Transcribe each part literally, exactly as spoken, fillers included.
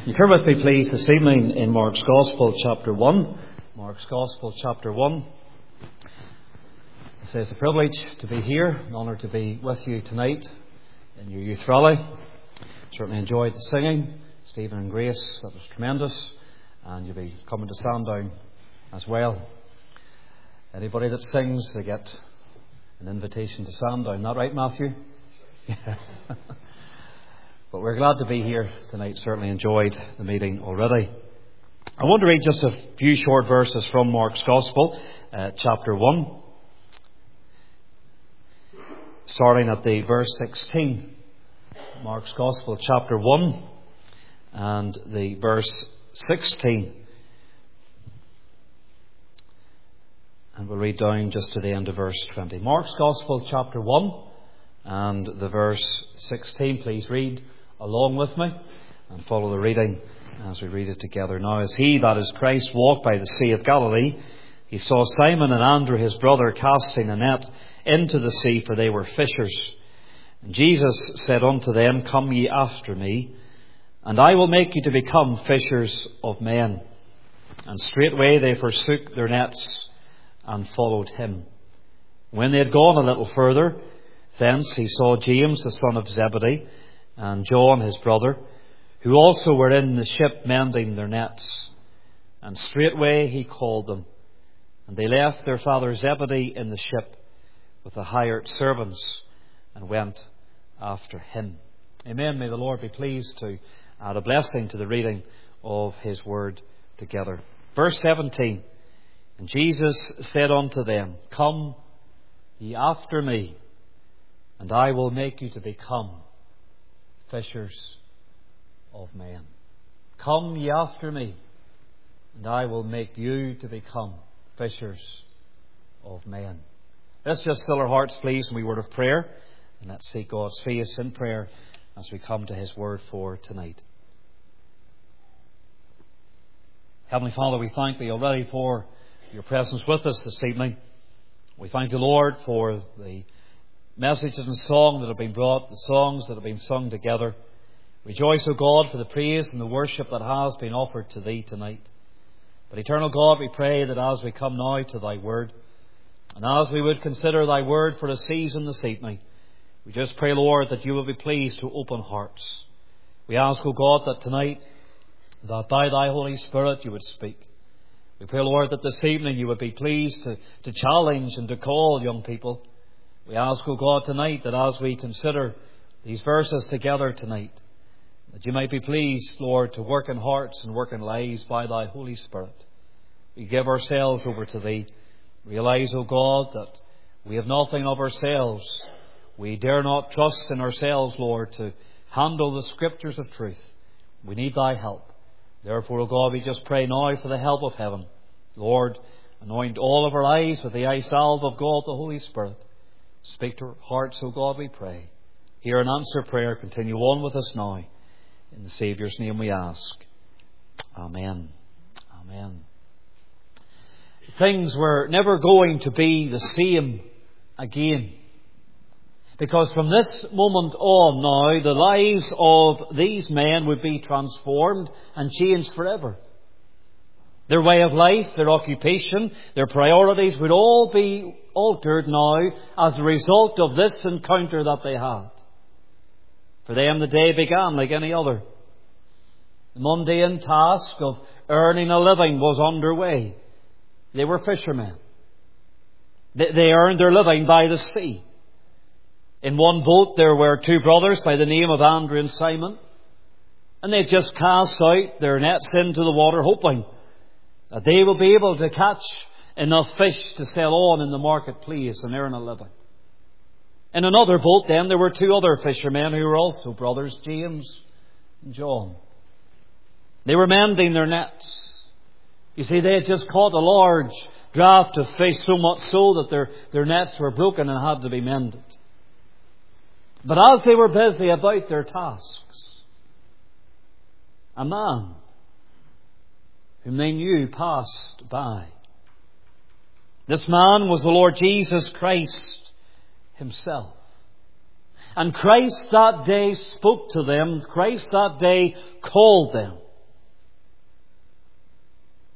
You turn with me, please, this evening in Mark's Gospel, chapter one. Mark's Gospel, chapter one. It says, a privilege to be here, an honour to be with you tonight in your youth rally. Certainly enjoyed the singing, Stephen and Grace, that was tremendous, and you'll be coming to Sandown as well. Anybody that sings, they get an invitation to Sandown. Not right, Matthew? Yeah. But we're glad to be here tonight. Certainly enjoyed the meeting already. I want to read just a few short verses from Mark's Gospel, uh, chapter one. Starting at the verse sixteen. Mark's Gospel, chapter one, and the verse sixteen. And we'll read down just to the end of verse twenty. Mark's Gospel, chapter one, and the verse sixteen. Please read along with me and follow the reading as we read it together. Now, as he, that is Christ, walked by the Sea of Galilee, he saw Simon and Andrew his brother casting a net into the sea, for they were fishers. And Jesus said unto them, Come ye after me, and I will make you to become fishers of men. And straightway they forsook their nets and followed him. When they had gone a little further, thence he saw James the son of Zebedee, and John his brother, who also were in the ship mending their nets. And straightway he called them. And they left their father Zebedee in the ship with the hired servants, and went after him. Amen. May the Lord be pleased to add a blessing to the reading of his word together. Verse seventeen. And Jesus said unto them, Come ye after me, and I will make you to become fishers of men. Come ye after me, and I will make you to become fishers of men. Let's just still our hearts, please, in a wee word of prayer, and let's seek God's face in prayer as we come to his word for tonight. Heavenly Father, we thank thee already for your presence with us this evening. We thank you, Lord, for the messages and song that have been brought, the songs that have been sung together. Rejoice, O God, for the praise and the worship that has been offered to thee tonight. But eternal God, we pray that as we come now to thy word, and as we would consider thy word for a season this evening, we just pray, Lord, that you will be pleased to open hearts. We ask, O God, that tonight, that by thy Holy Spirit you would speak. We pray, Lord, that this evening you would be pleased to, to challenge and to call young people. We ask, O God, tonight that as we consider these verses together tonight, that you might be pleased, Lord, to work in hearts and work in lives by thy Holy Spirit. We give ourselves over to thee. Realize, O God, that we have nothing of ourselves. We dare not trust in ourselves, Lord, to handle the scriptures of truth. We need thy help. Therefore, O God, we just pray now for the help of heaven. Lord, anoint all of our eyes with the eye salve of God, the Holy Spirit. Speak to our hearts, O God, we pray. Hear and answer prayer. Continue on with us now. In the Saviour's name we ask. Amen. Amen. Things were never going to be the same again. Because from this moment on now, the lives of these men would be transformed and changed forever. Their way of life, their occupation, their priorities would all be altered now as a result of this encounter that they had. For them the day began like any other. The mundane task of earning a living was underway. They were fishermen. They, they earned their living by the sea. In one boat there were two brothers by the name of Andrew and Simon. And they've just cast out their nets into the water, hoping that they will be able to catch enough fish to sell on in the marketplace and earn a living. In another boat then there were two other fishermen who were also brothers, James and John. They were mending their nets. You see, they had just caught a large draft of fish, so much so that their, their nets were broken and had to be mended. But as they were busy about their tasks, a man whom they knew passed by. This man was the Lord Jesus Christ himself. And Christ that day spoke to them. Christ that day called them.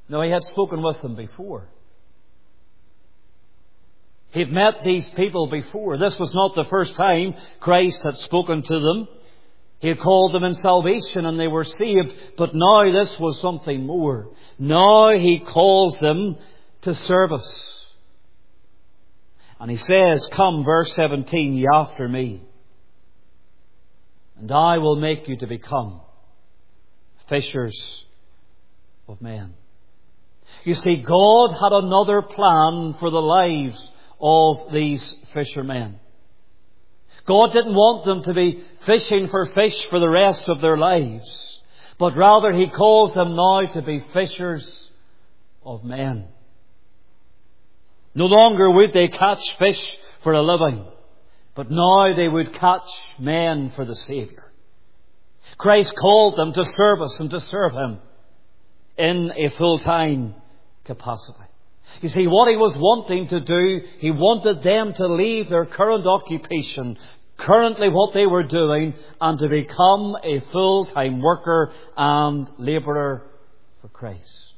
Now, He had spoken with them before. He'd met these people before. This was not the first time Christ had spoken to them. He had called them in salvation and they were saved. But now this was something more. Now He calls them to service. And He says, "Come," verse seventeen, "ye after me, and I will make you to become fishers of men." You see, God had another plan for the lives of these fishermen. God didn't want them to be fishing for fish for the rest of their lives, but rather He calls them now to be fishers of men. No longer would they catch fish for a living, but now they would catch men for the Saviour. Christ called them to service and to serve Him in a full-time capacity. You see, what He was wanting to do, He wanted them to leave their current occupation, currently what they were doing, and to become a full-time worker and labourer for Christ.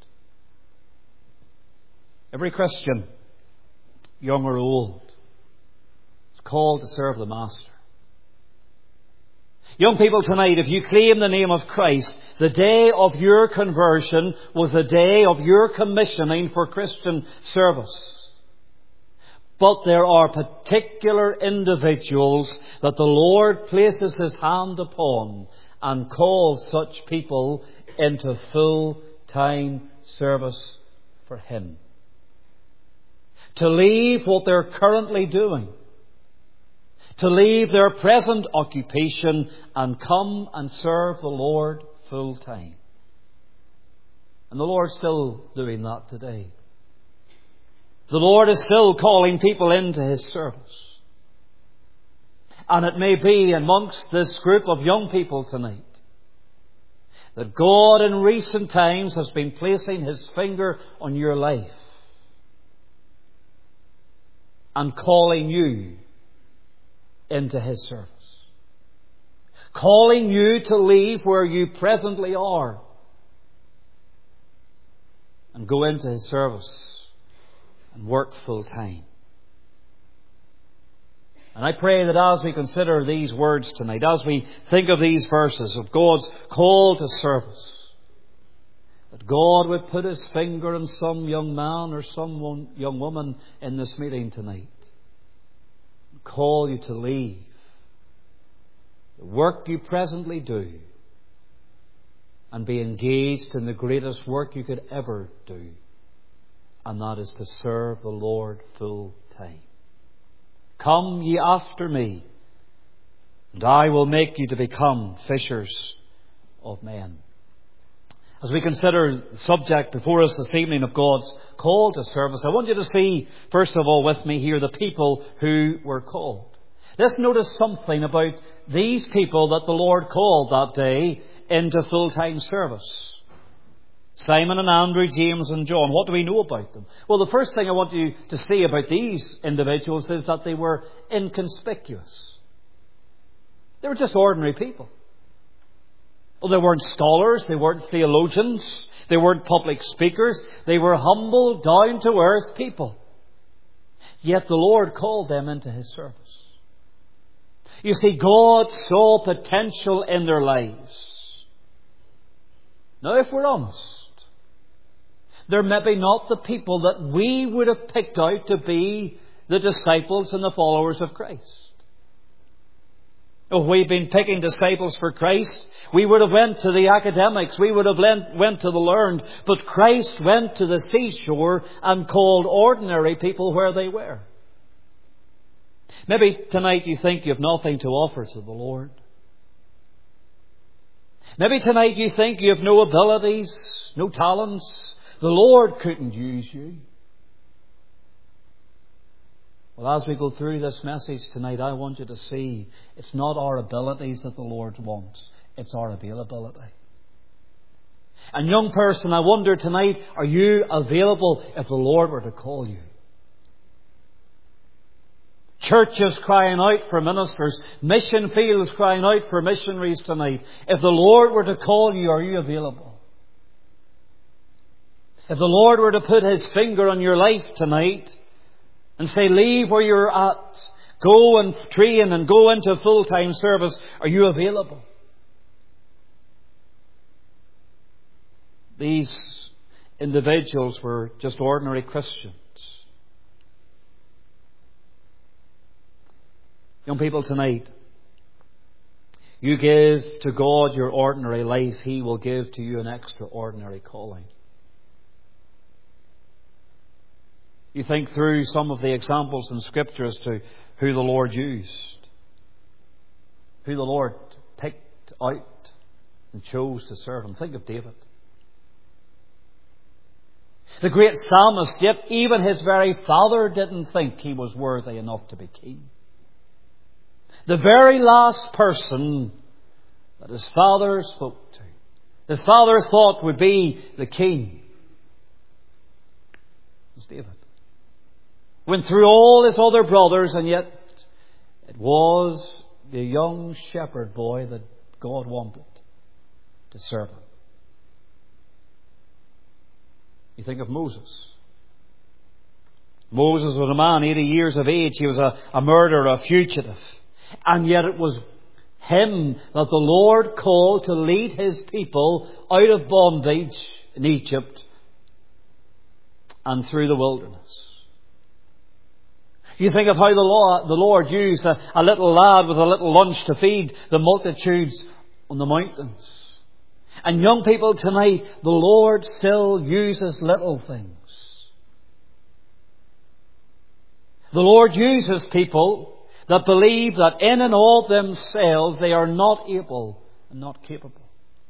Every Christian, young or old, is called to serve the Master. Young people tonight, if you claim the name of Christ, the day of your conversion was the day of your commissioning for Christian service. But there are particular individuals that the Lord places His hand upon and calls such people into full-time service for Him. To leave what they're currently doing, to leave their present occupation and come and serve the Lord full time. And the Lord's still doing that today. The Lord is still calling people into His service. And it may be amongst this group of young people tonight that God in recent times has been placing His finger on your life and calling you into His service. Calling you to leave where you presently are and go into His service and work full time. And I pray that as we consider these words tonight, as we think of these verses of God's call to service, that God would put His finger on some young man or some young woman in this meeting tonight and call you to leave the work you presently do and be engaged in the greatest work you could ever do, and that is to serve the Lord full time. Come ye after me, and I will make you to become fishers of men. As we consider the subject before us this evening of God's call to service, I want you to see, first of all, with me here, the people who were called. Let's notice something about these people that the Lord called that day into full-time service. Simon and Andrew, James and John. What do we know about them? Well, the first thing I want you to see about these individuals is that they were inconspicuous. They were just ordinary people. Well, they weren't scholars, they weren't theologians, they weren't public speakers. They were humble, down-to-earth people. Yet the Lord called them into His service. You see, God saw potential in their lives. Now, if we're honest, they're maybe not the people that we would have picked out to be the disciples and the followers of Christ. If we've been picking disciples for Christ, we would have went to the academics, we would have went to the learned, but Christ went to the seashore and called ordinary people where they were. Maybe tonight you think you have nothing to offer to the Lord. Maybe tonight you think you have no abilities, no talents. The Lord couldn't use you. Well, as we go through this message tonight, I want you to see it's not our abilities that the Lord wants. It's our availability. And young person, I wonder tonight, are you available if the Lord were to call you? Churches crying out for ministers. Mission fields crying out for missionaries tonight. If the Lord were to call you, are you available? If the Lord were to put His finger on your life tonight and say, leave where you're at, go and train and go into full-time service, are you available? These individuals were just ordinary Christians. Young people, tonight, you give to God your ordinary life, He will give to you an extraordinary calling. You think through some of the examples in Scripture as to who the Lord used, who the Lord picked out and chose to serve Him. Think of David. The great psalmist, yet even his very father didn't think he was worthy enough to be king. The very last person that his father spoke to, his father thought would be the king, was David. Went through all his other brothers, and yet it was the young shepherd boy that God wanted to serve Him. You think of Moses. Moses was a man eighty years of age. He was a, a murderer, a fugitive. And yet it was him that the Lord called to lead His people out of bondage in Egypt and through the wilderness. You think of how the Lord, the Lord used a, a little lad with a little lunch to feed the multitudes on the mountains. And young people, tonight, the Lord still uses little things. The Lord uses people that believe that in and of themselves they are not able and not capable.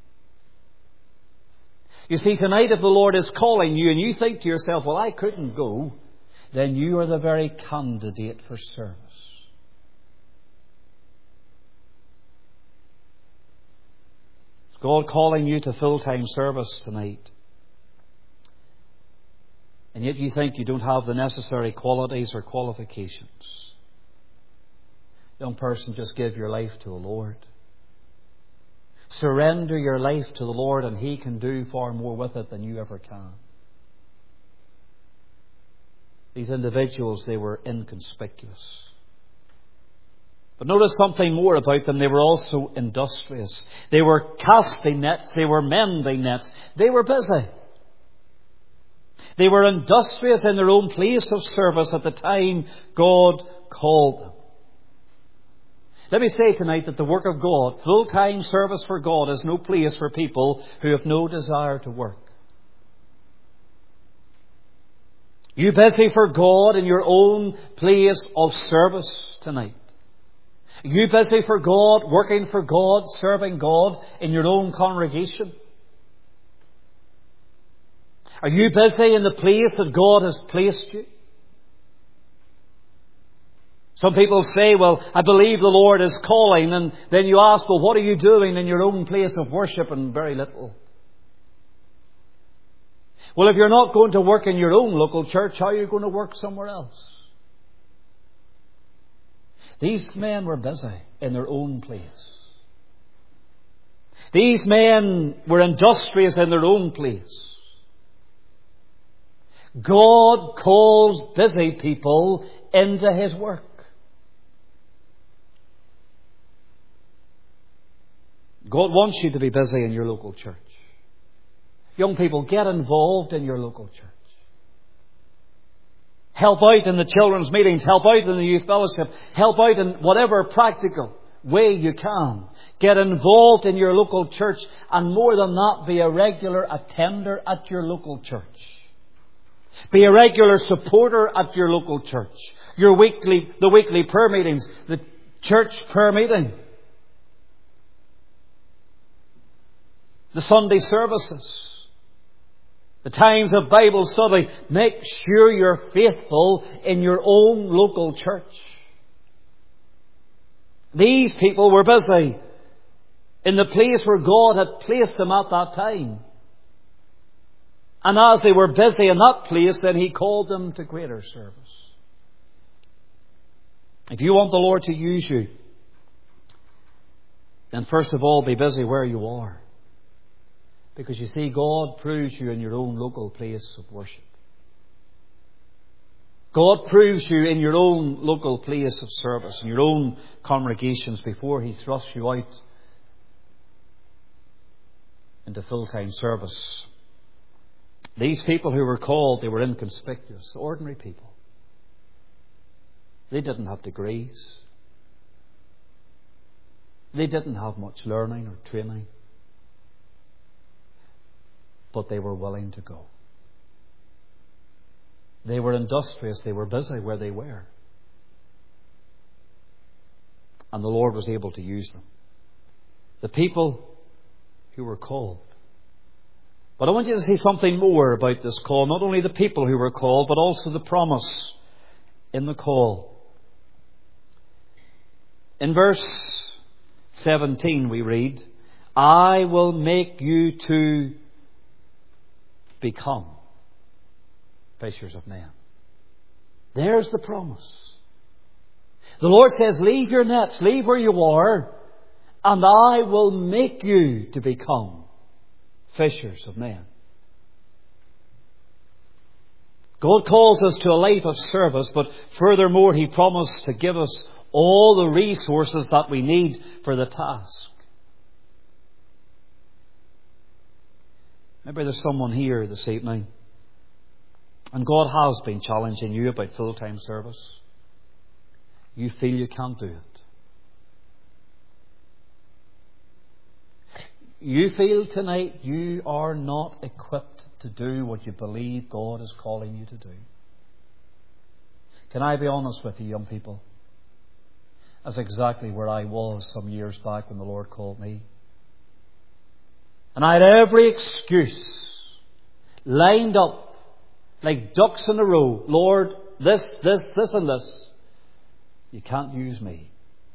You see, tonight if the Lord is calling you and you think to yourself, well, I couldn't go, then you are the very candidate for service. Is God calling you to full-time service tonight? And yet you think you don't have the necessary qualities or qualifications. Young person, just give your life to the Lord. Surrender your life to the Lord, and He can do far more with it than you ever can. These individuals, they were inconspicuous. But notice something more about them. They were also industrious. They were casting nets. They were mending nets. They were busy. They were industrious in their own place of service at the time God called them. Let me say tonight that the work of God, full-time service for God, is no place for people who have no desire to work. You busy for God in your own place of service tonight? Are you busy for God, working for God, serving God in your own congregation? Are you busy in the place that God has placed you? Some people say, well, I believe the Lord is calling. And then you ask, well, what are you doing in your own place of worship? And very little. Well, if you're not going to work in your own local church, how are you going to work somewhere else? These men were busy in their own place. These men were industrious in their own place. God calls busy people into His work. God wants you to be busy in your local church. Young people, get involved in your local church. Help out in the children's meetings. Help out in the youth fellowship. Help out in whatever practical way you can. Get involved in your local church. And more than that, be a regular attender at your local church. Be a regular supporter at your local church. Your weekly, the weekly prayer meetings, the church prayer meeting, the Sunday services, the times of Bible study. Make sure you're faithful in your own local church. These people were busy in the place where God had placed them at that time. And as they were busy in that place, then He called them to greater service. If you want the Lord to use you, then first of all, be busy where you are. Because you see, God proves you in your own local place of worship. God proves you in your own local place of service, in your own congregations, before He thrusts you out into full-time service. These people who were called, they were inconspicuous, ordinary people. They didn't have degrees. They didn't have much learning or training. But they were willing to go. They were industrious. They were busy where they were. And the Lord was able to use them. The people who were called. But I want you to see something more about this call. Not only the people who were called, but also the promise in the call. In verse seventeen we read, I will make you to become fishers of men. There's the promise. The Lord says, leave your nets, leave where you are, and I will make you to become fishers of men. God calls us to a life of service, but furthermore He promised to give us all the resources that we need for the task. Maybe there's someone here this evening, and God has been challenging you about full-time service. You feel you can't do it. You feel tonight you are not equipped to do what you believe God is calling you to do. Can I be honest with you, young people? That's exactly where I was some years back when the Lord called me. And I had every excuse lined up like ducks in a row. Lord, this, this, this and this. You can't use me.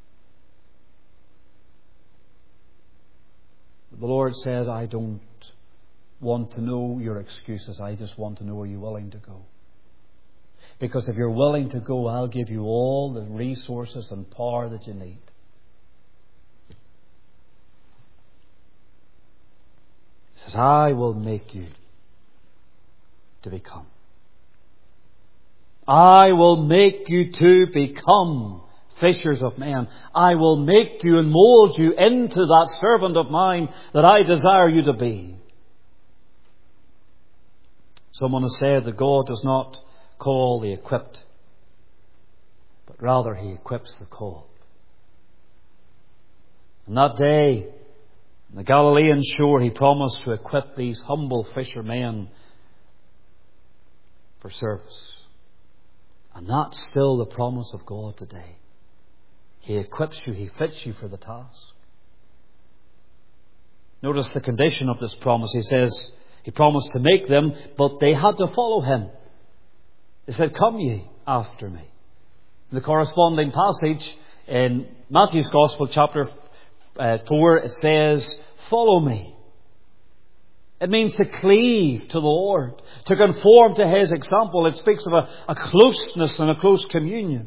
The Lord said, I don't want to know your excuses. I just want to know, are you willing to go? Because if you're willing to go, I'll give you all the resources and power that you need. He says, I will make you to become. I will make you to become fishers of men. I will make you and mold you into that servant of mine that I desire you to be. Someone has said that God does not call the equipped, but rather He equips the called. On that day, on the Galilean shore, He promised to equip these humble fishermen for service. And that's still the promise of God today. He equips you, He fits you for the task. Notice the condition of this promise. He says, He promised to make them, but they had to follow Him. He said, come ye after me. In the corresponding passage in Matthew's Gospel, chapter uh, four, it says, follow me. It means to cleave to the Lord, to conform to His example. It speaks of a, a closeness and a close communion.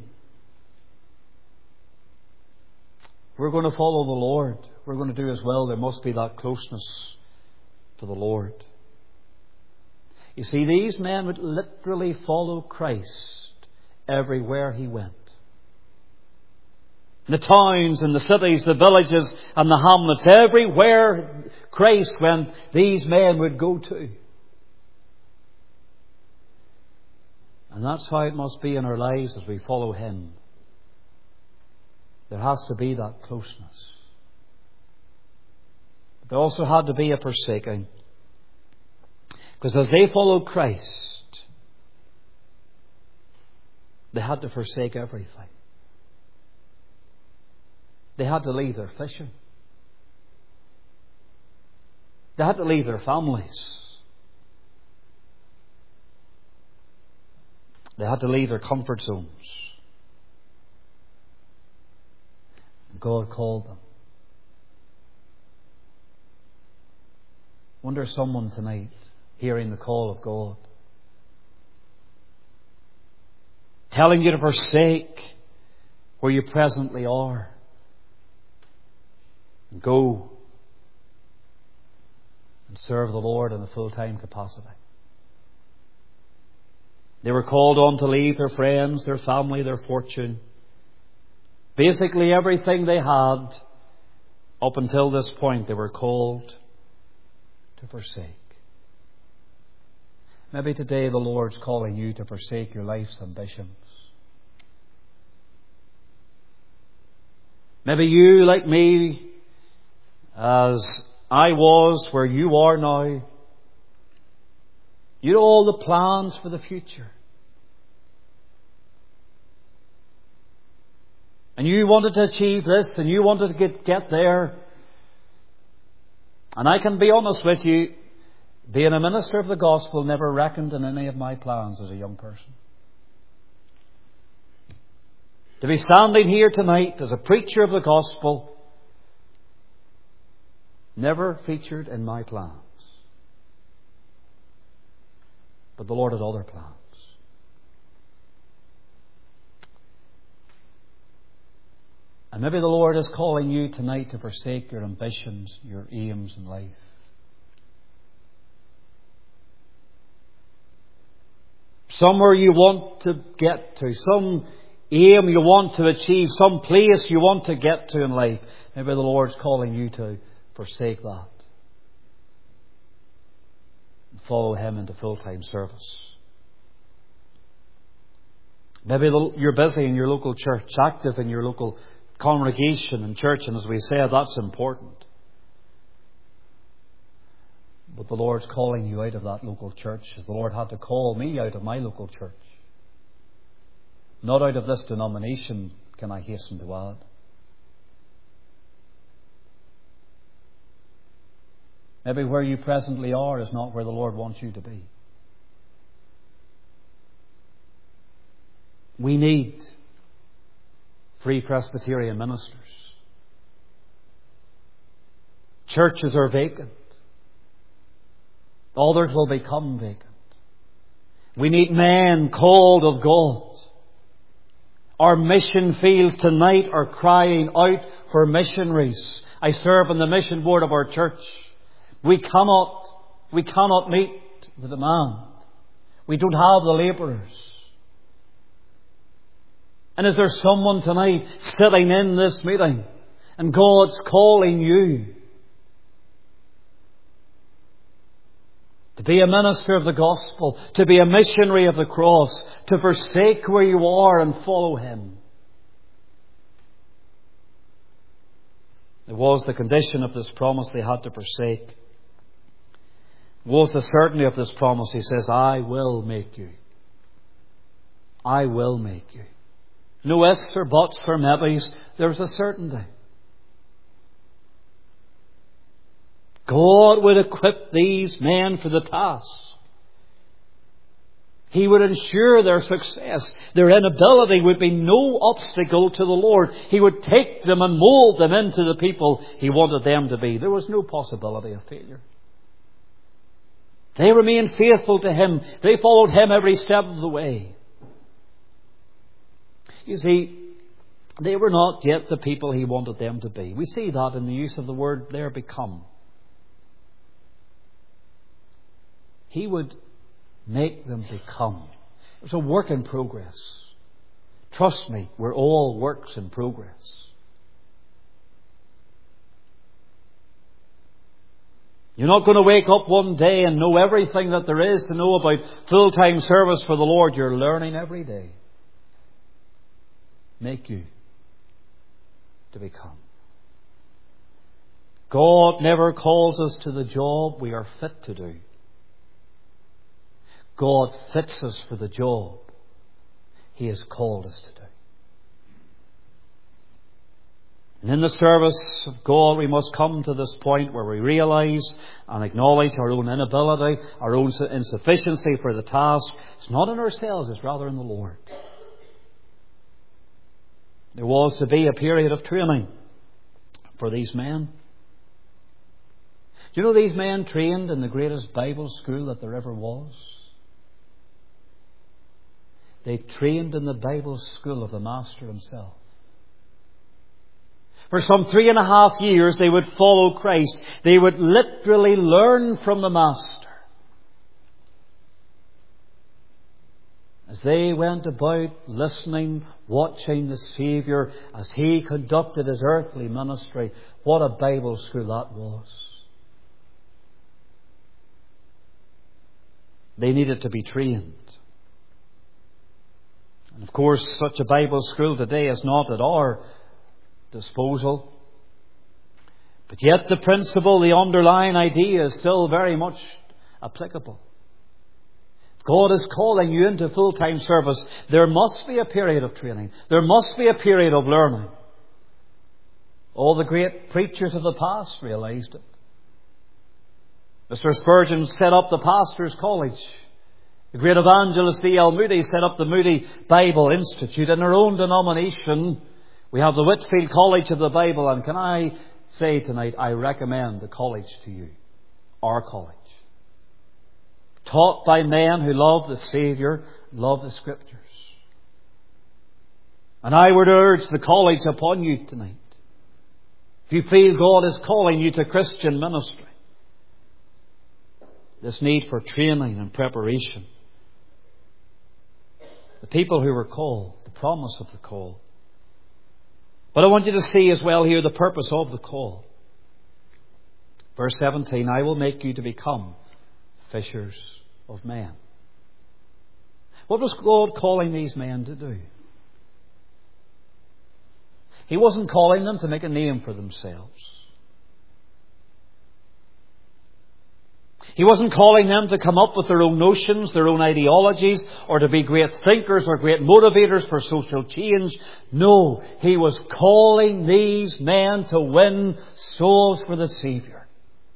We're going to follow the Lord. We're going to do as well. There must be that closeness to the Lord. You see, these men would literally follow Christ everywhere He went. The towns and the cities, the villages and the hamlets, everywhere Christ went, these men would go to. And that's how it must be in our lives as we follow Him. There has to be that closeness. But there also had to be a forsaking. Because as they followed Christ, they had to forsake everything. They had to leave their fishing. They had to leave their families. They had to leave their comfort zones. And God called them. I wonder if someone tonight, hearing the call of God, telling you to forsake where you presently are, and go and serve the Lord in a full-time capacity. They were called on to leave their friends, their family, their fortune. Basically everything they had up until this point they were called to forsake. Maybe today the Lord's calling you to forsake your life's ambitions. Maybe you, like me, as I was where you are now, you had all the plans for the future. And you wanted to achieve this and you wanted to get, get there. And I can be honest with you, being a minister of the gospel never reckoned in any of my plans as a young person. To be standing here tonight as a preacher of the gospel never featured in my plans. But the Lord had other plans. And maybe the Lord is calling you tonight to forsake your ambitions, your aims in life. Somewhere you want to get to, some aim you want to achieve, some place you want to get to in life. Maybe the Lord's calling you to forsake that and follow Him into full-time service. Maybe you're busy in your local church, active in your local congregation and church, and as we said, that's important. But the Lord's calling you out of that local church, as the Lord had to call me out of my local church. Not out of this denomination, can I hasten to add. Maybe where you presently are is not where the Lord wants you to be. We need Free Presbyterian ministers. Churches are vacant. Others will become vacant. We need men called of God. Our mission fields tonight are crying out for missionaries. I serve on the mission board of our church. We cannot, we cannot meet the demand. We don't have the labourers. And is there someone tonight sitting in this meeting and God's calling you to be a minister of the gospel, to be a missionary of the cross, to forsake where you are and follow Him? It was the condition of this promise they had to forsake. It was the certainty of this promise. He says, I will make you. I will make you. No ifs or buts or maybes. There's a certainty. God would equip these men for the task. He would ensure their success. Their inability would be no obstacle to the Lord. He would take them and mould them into the people He wanted them to be. There was no possibility of failure. They remained faithful to Him. They followed Him every step of the way. You see, they were not yet the people He wanted them to be. We see that in the use of the word there, become. He would make them become. It was a work in progress. Trust me, we're all works in progress. You're not going to wake up one day and know everything that there is to know about full-time service for the Lord. You're learning every day. Make you to become. God never calls us to the job we are fit to do. God fits us for the job He has called us to do. And in the service of God, we must come to this point where we realize and acknowledge our own inability, our own insufficiency for the task. It's not in ourselves, it's rather in the Lord. There was to be a period of training for these men. Do you know these men trained in the greatest Bible school that there ever was? They trained in the Bible school of the Master Himself. For some three and a half years they would follow Christ. They would literally learn from the Master. As they went about listening, watching the Saviour as He conducted His earthly ministry, what a Bible school that was. They needed to be trained. And of course, such a Bible school today is not at our disposal. But yet the principle, the underlying idea is still very much applicable. If God is calling you into full-time service, there must be a period of training. There must be a period of learning. All the great preachers of the past realized it. Mister Spurgeon set up the Pastor's College. The great evangelist D L Moody set up the Moody Bible Institute. In our own denomination, we have the Whitfield College of the Bible. And can I say tonight, I recommend the college to you. Our college. Taught by men who love the Saviour, love the Scriptures. And I would urge the college upon you tonight. If you feel God is calling you to Christian ministry, this need for training and preparation. The people who were called, the promise of the call. But I want you to see as well here the purpose of the call. Verse seventeen, I will make you to become fishers of men. What was God calling these men to do? He wasn't calling them to make a name for themselves. He wasn't calling them to come up with their own notions, their own ideologies, or to be great thinkers or great motivators for social change. No, He was calling these men to win souls for the Saviour.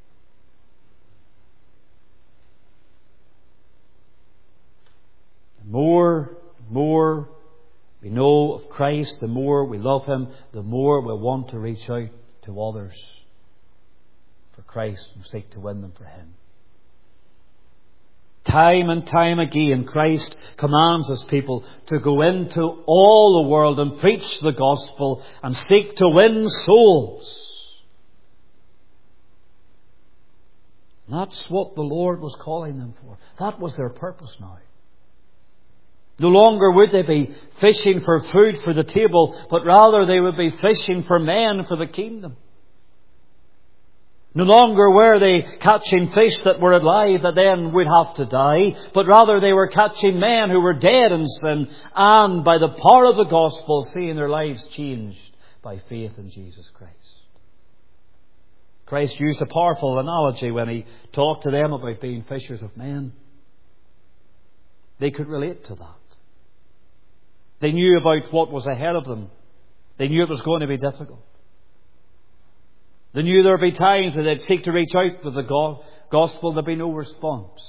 The more, more we know of Christ, the more we love Him, the more we want to reach out to others for Christ and seek to win them for Him. Time and time again, Christ commands His people to go into all the world and preach the gospel and seek to win souls. That's what the Lord was calling them for. That was their purpose now. No longer would they be fishing for food for the table, but rather they would be fishing for men for the kingdom. No longer were they catching fish that were alive that then would have to die, but rather they were catching men who were dead in sin and by the power of the gospel seeing their lives changed by faith in Jesus Christ. Christ used a powerful analogy when He talked to them about being fishers of men. They could relate to that. They knew about what was ahead of them. They knew it was going to be difficult. They knew there would be times that they'd seek to reach out with the gospel and there'd be no response.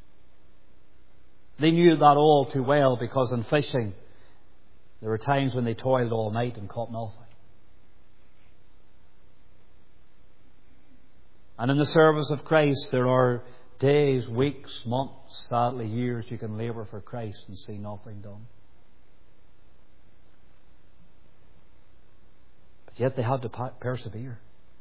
They knew that all too well because in fishing there were times when they toiled all night and caught nothing. And in the service of Christ there are days, weeks, months, sadly years you can labour for Christ and see nothing done. But yet they had to persevere.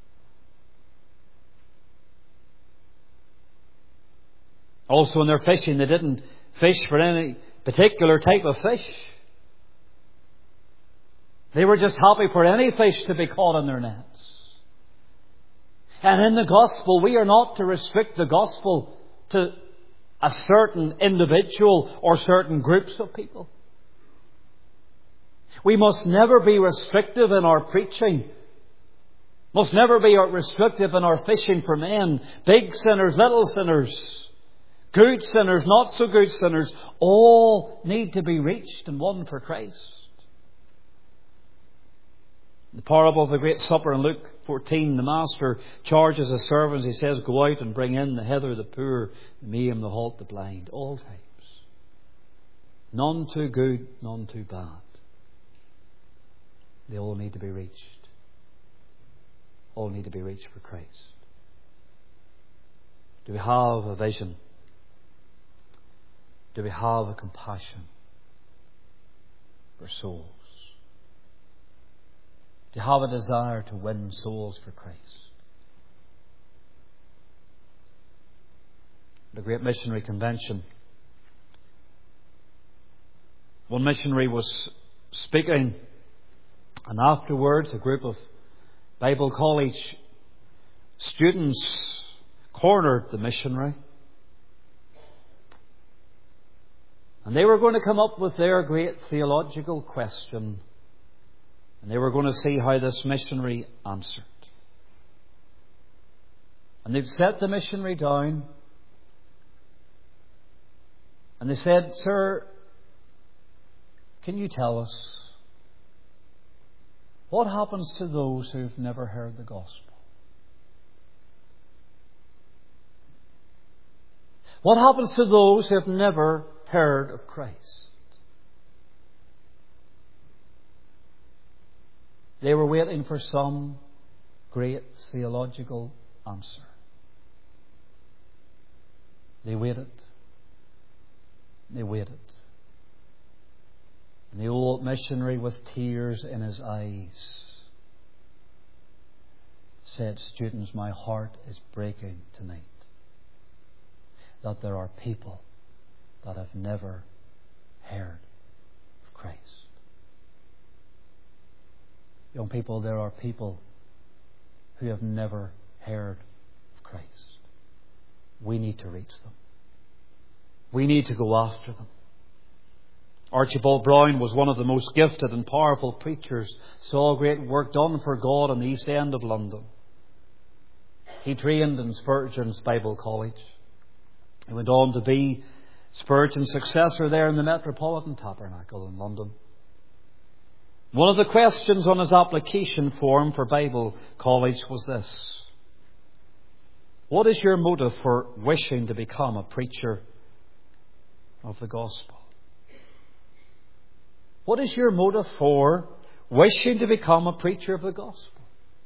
Also in their fishing, they didn't fish for any particular type of fish. They were just happy for any fish to be caught in their nets. And in the gospel, we are not to restrict the gospel to a certain individual or certain groups of people. We must never be restrictive in our preaching. Must never be restrictive in our fishing for men. Big sinners, little sinners. Good sinners, not so good sinners, all need to be reached and won for Christ. The parable of the Great Supper in Luke fourteen, the Master charges His servants, He says, go out and bring in the hither, the poor, the maimed, the halt, the blind, all types. None too good, none too bad. They all need to be reached. All need to be reached for Christ. Do we have a vision? Do we have a compassion for souls? Do you have a desire to win souls for Christ? The great missionary convention, one missionary was speaking, and afterwards a group of Bible college students cornered the missionary, and they were going to come up with their great theological question, and they were going to see how this missionary answered. And they've set the missionary down, and they said, "Sir, can you tell us what happens to those who've never heard the gospel? What happens to those who have never heard of Christ?" They were waiting for some great theological answer. They waited. They waited. And the old missionary, with tears in his eyes, said, "Students, my heart is breaking tonight that there are people that have never heard of Christ." Young people, there are people who have never heard of Christ. We need to reach them. We need to go after them. Archibald Brown was one of the most gifted and powerful preachers, saw great work done for God in the East End of London. He trained in Spurgeon's Bible College. He went on to be Spurgeon's successor there in the Metropolitan Tabernacle in London. One of the questions on his application form for Bible College was this: what is your motive for wishing to become a preacher of the gospel? What is your motive for wishing to become a preacher of the gospel?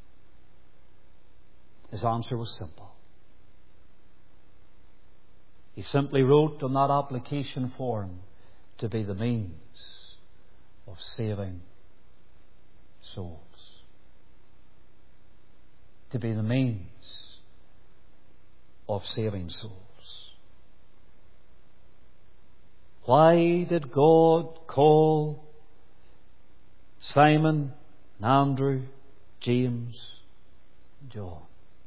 His answer was simple. He simply wrote on that application form, to be the means of saving souls. To be the means of saving souls. Why did God call Simon, Andrew, James, John?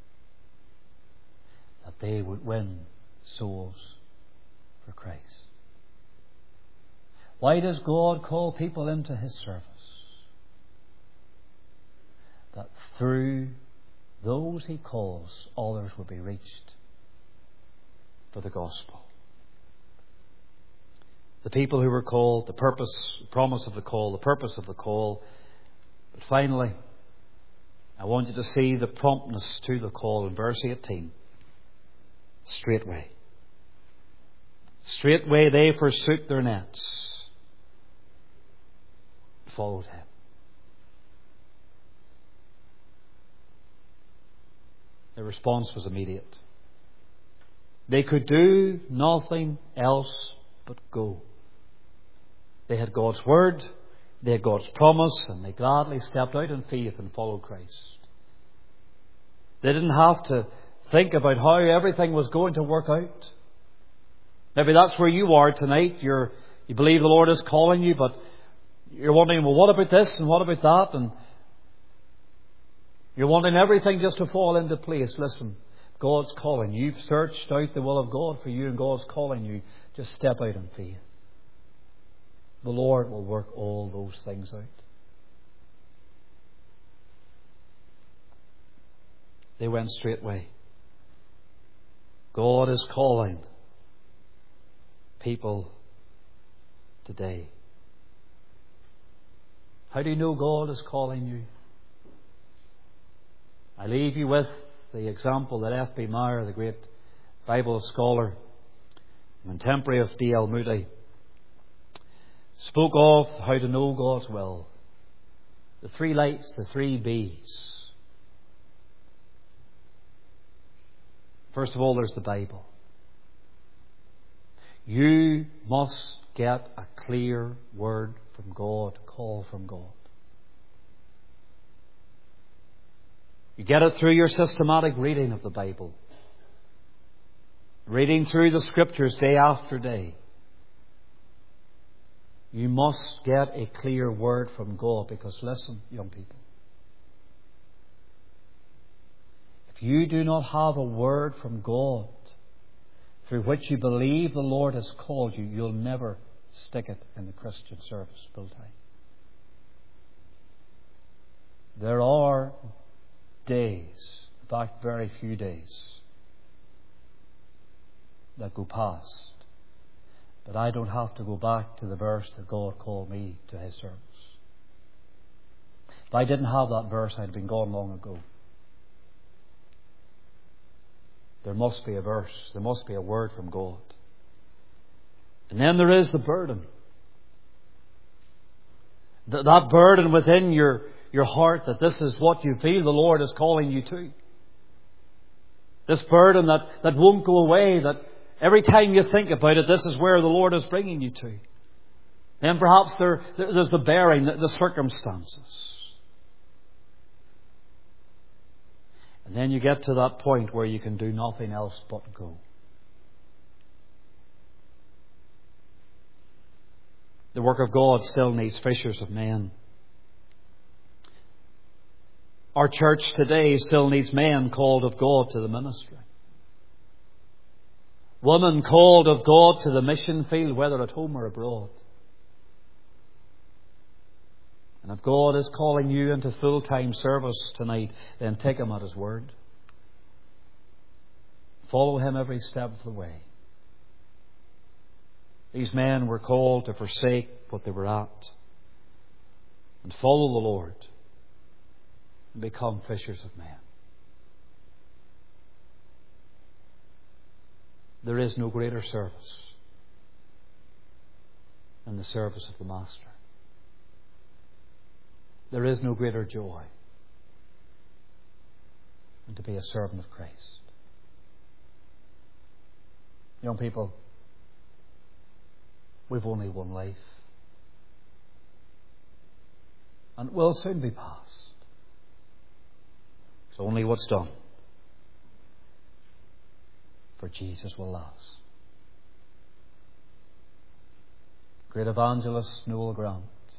That they would win souls for Christ. Why does God call people into His service? That through those He calls, others will be reached for the gospel. The people who were called, the purpose, the promise of the call, the purpose of the call. But finally, I want you to see the promptness to the call in verse eighteen. Straightway. Straightway they forsook their nets, followed Him. The response was immediate. They could do nothing else but go. They had God's word, they had God's promise, and they gladly stepped out in faith and followed Christ. They didn't have to think about how everything was going to work out. Maybe that's where you are tonight. You're, you believe the Lord is calling you, but you're wondering, well, what about this and what about that? And you're wanting everything just to fall into place. Listen, God's calling. You've searched out the will of God for you, and God's calling you. Just step out in faith. The Lord will work all those things out. They went straightway. God is calling people today. How do you know God is calling you? I leave you with the example that F B Meyer, the great Bible scholar, contemporary of D L Moody, spoke of how to know God's will. The three lights, the three B's. First of all, there's the Bible. You must get a clear word from God, call from God. You get it through your systematic reading of the Bible. Reading through the Scriptures day after day. You must get a clear word from God, because listen, young people, if you do not have a word from God through which you believe the Lord has called you, you'll never stick it in the Christian service full time. There are days, in fact very few days, that go past, but I don't have to go back to the verse that God called me to His service. If I didn't have that verse, I'd have been gone long ago. There must be a verse, there must be a word from God. And then there is the burden. Th- that burden within your, your heart, that this is what you feel the Lord is calling you to. This burden that, that won't go away, that every time you think about it, this is where the Lord is bringing you to. Then perhaps there, there's the bearing, the, the circumstances. And then you get to that point where you can do nothing else but go. The work of God still needs fishers of men. Our church today still needs men called of God to the ministry. Women called of God to the mission field, whether at home or abroad. And if God is calling you into full-time service tonight, then take Him at His word. Follow Him every step of the way. These men were called to forsake what they were at and follow the Lord and become fishers of men. There is no greater service than the service of the Master. There is no greater joy than to be a servant of Christ. Young people, we've only one life, and it will soon be past. It's only what's done for Jesus will last. Great evangelist Noel Grant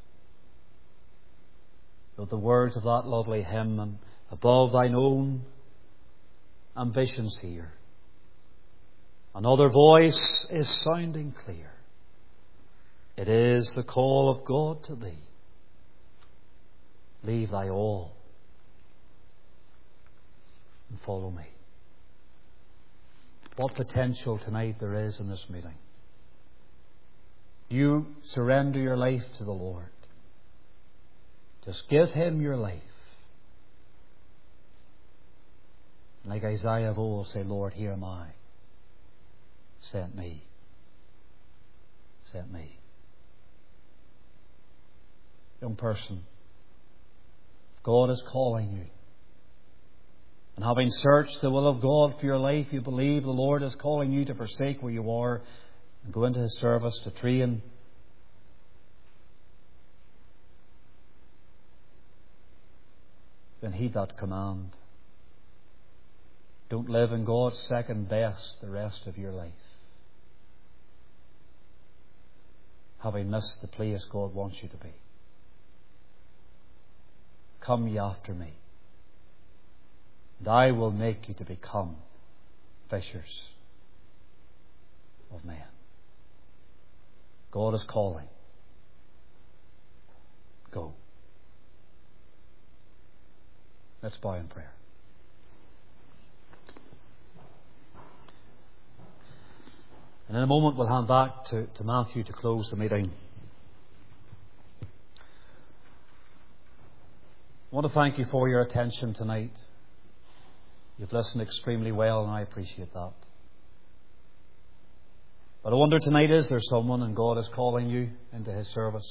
wrote the words of that lovely hymn, and above thine own ambitions here, another voice is sounding clear. It is the call of God to thee. Leave thy all and follow me. What potential tonight there is in this meeting. You surrender your life to the Lord. Just give Him your life. Like Isaiah of old, say, Lord, here am I. Send me. Send me. Young person, God is calling you. And having searched the will of God for your life, you believe the Lord is calling you to forsake where you are and go into His service to train. Then heed that command. Don't live in God's second best the rest of your life, having missed the place God wants you to be. Come ye after me, and I will make you to become fishers of men. God is calling. Go. Let's bow in prayer. And in a moment we'll hand back to, to Matthew to close the meeting. I want to thank you for your attention tonight. You've listened extremely well, and I appreciate that. But I wonder tonight, is there someone and God is calling you into His service?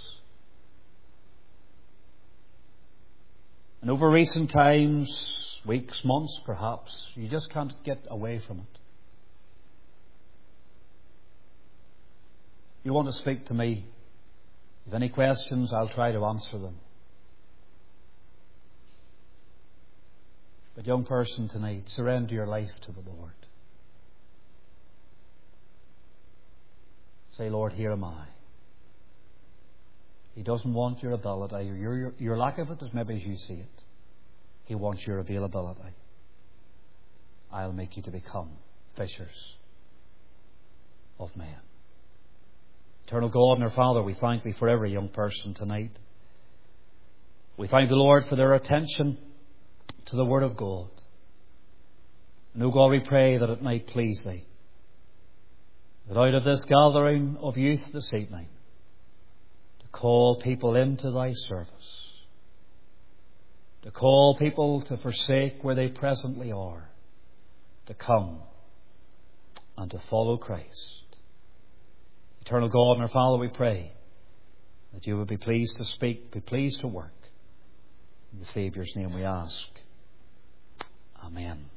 And over recent times, weeks, months perhaps, you just can't get away from it. You want to speak to me. If you have any questions, I'll try to answer them. But young person tonight, surrender your life to the Lord. Say, Lord, here am I. He doesn't want your ability or your, your, your lack of it as maybe as you see it. He wants your availability. I'll make you to become fishers of men. Eternal God and our Father, we thank Thee for every young person tonight. We thank the Lord for their attention to the Word of God. And, O God, we pray that it might please Thee, that out of this gathering of youth this evening, to call people into Thy service, to call people to forsake where they presently are, to come and to follow Christ. Eternal God and our Father, we pray that You would be pleased to speak, be pleased to work. In the Saviour's name we ask. Amen.